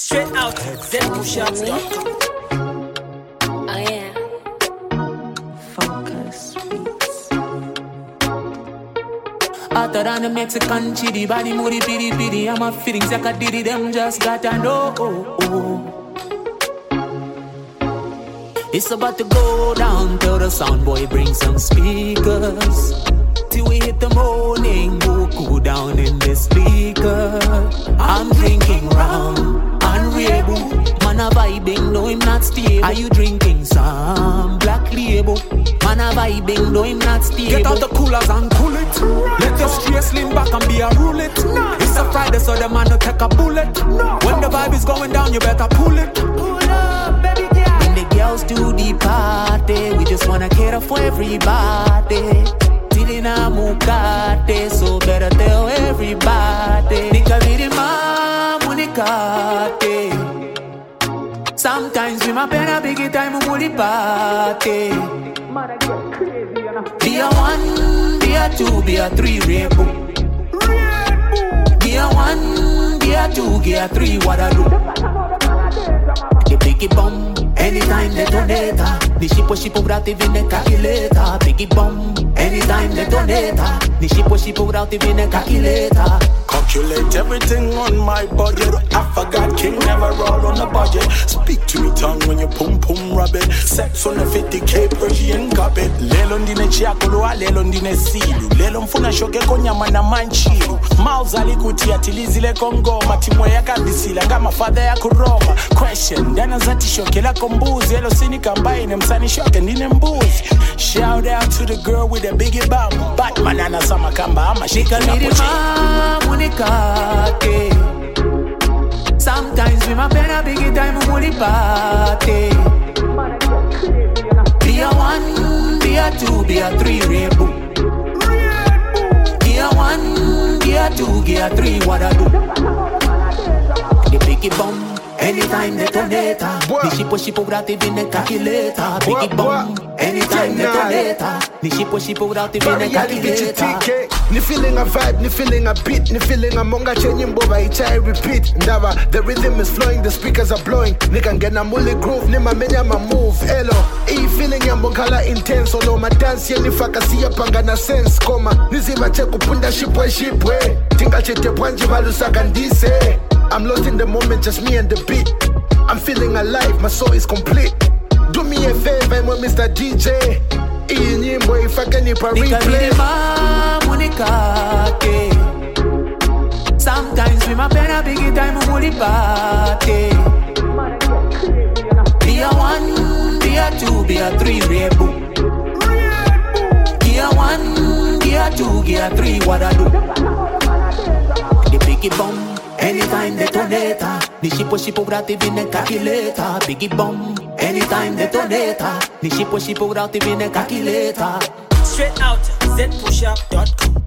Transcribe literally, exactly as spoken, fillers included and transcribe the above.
Straight out, Z push up. Oh yeah. Focus beats. Hotter than the Mexican chitty, body moody pity pity. I'm a feelings like a diddy, them just gotta know. Oh, oh. It's about to go down till the sound boy brings some speakers. Till we hit the morning, we'll cool down in the speaker. I'm drinking rum, unreal. Man a vibing, no him not stable. Are you drinking some black label? Man a vibing, no him not stable. Get out the coolers and cool it. Let your stress lean back and be a rule it. It's a Friday, so the man no take a bullet. When the vibe is going down, you better pull it. Pull up, baby girl. When the girls do the party, we just wanna cater for everybody. In a Mukate, so better tell everybody. Nika vidima munikate. Sometimes we my pen a biggie time muli party. Be a one, be a two, be a three rainbow. Be a one, be a two, be a three. What I do? The biggie bomb. Anytime they donate, the shipo shipo without even a calculator. Biggie bomb. Anytime they donate, the shipo shipo without even a calculator. Calculate everything on my budget. I forgot king never roll on a budget. Speak to me tongue when you pum pum rub it. Sex on the fifty K Persian carpet. Lelo ndine chiakolo, lelo ndine silu. Lelo mfuna shoke konyama na manchilu. Mouths alikutia tilizile kongo. Matimwe ya kabisila kama father ya kuroma. Question, dana zati shoke la kombuzi. Elo sini kambaine msani shoke ndine mbuzi. Shout out to the girl with the biggie bum. Batman anasama kamba ama shika napochi. Sometimes we my pen a biggie time muli party. Be a one, be a two, be a three rainbow. Be a one, be a two, be a three. What I do? The biggie bomb. Anytime they donate, the shipo shipo without even a calculator. Biggie bomb. Anytime they donate, the shipo shipo without even a calculator. Ni feeling a vibe, ni feeling a beat, ni feeling a monga changing boba each I repeat. Ndava, the rhythm is flowing, the speakers are blowing. Ni can get a muli groove, ni ma menya ma move. Hello, e feeling ya mbongala intense. Olo ma dance ya ni faka siya panga na sense. Koma, niziva cheku punda shipwe shipwe. Tinga chete pwanji malu sakandise. I'm lost in the moment, just me and the beat. I'm feeling alive, my soul is complete. Do me a favor, I'm Mister D J. Iyi nyimbo ifake nipa replay. Sometimes we my pen a biggie time muli party. Be a one, be a two, be a three rainbow. Be a one, be a two, be a three. What I do? The biggie bomb. Anytime they donate, the shipo shipo without even a calculator. Biggie bomb. Anytime they donate, the shipo shipo without even a calculator. Straight out, Z push up dot com.